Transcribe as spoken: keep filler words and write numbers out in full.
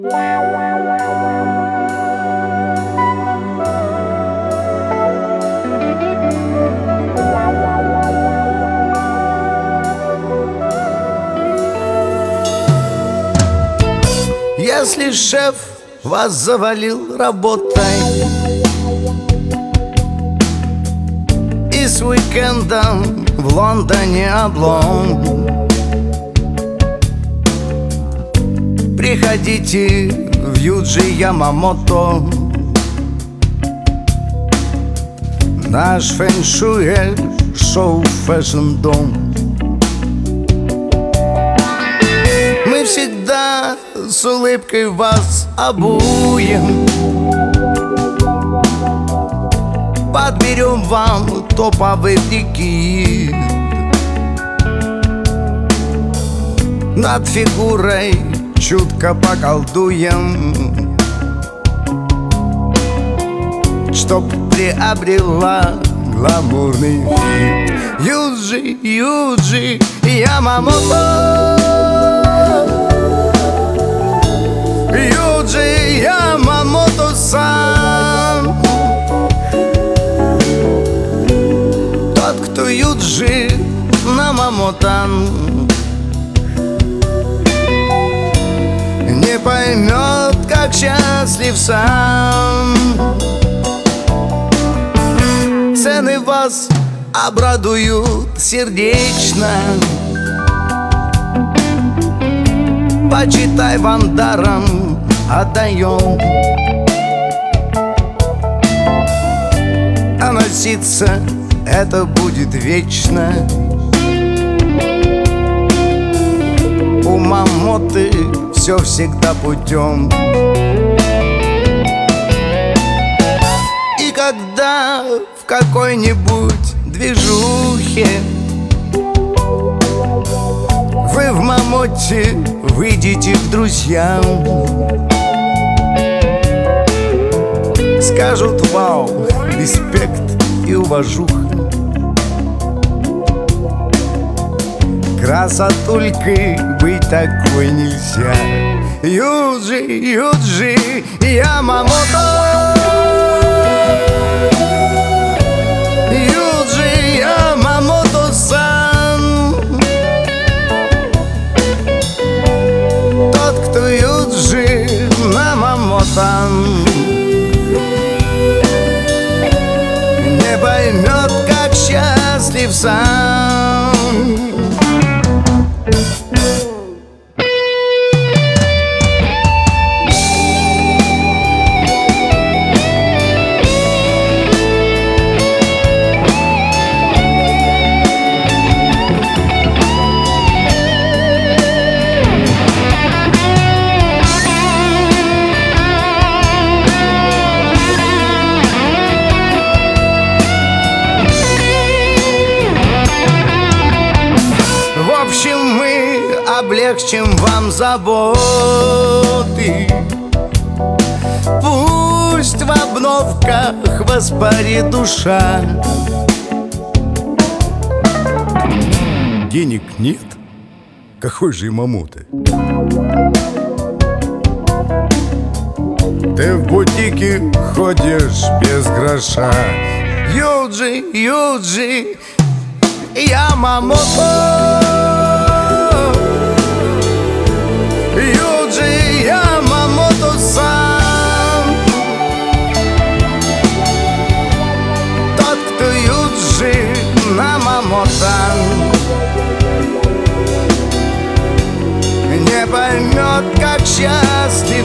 Если шеф вас завалил работой и с уикендом в Лондоне облом, приходите в Юджи Ямамото. Наш фэншуй шоу фэшн-дом. Мы всегда с улыбкой вас обуем, подберем вам топовый прикид, над фигурой чутко поколдуем, чтоб приобрела гламурный вид. Юджи, Юджи Ямамото, Юджи Ямамото-сан. Тот, кто Юджи Ямамото-сан, не поймет, как счастлив сам. Цены вас обрадуют сердечно, почитай, вам даром отдаем. А носиться это будет вечно. У Мамоты все всегда путем. И когда в какой-нибудь движухе вы в Мамоте выйдете к друзьям, скажут: вау, респект и уважуха. Красотулькой быть такой нельзя. Юджи, Юджи Ямамото, Юджи Ямамото-сан. Тот, кто Юджи Ямамото, не поймет, как счастлив сам. В общем, мы облегчим вам заботы. Пусть в обновках воспарит душа. Денег нет? Какой же Ямамото? Ты в бутике ходишь без гроша. Юджи, Юджи Ямамото, Юджи Ямамото-сан. Тот, кто Юджи Ямамото, не поймет, как счастлив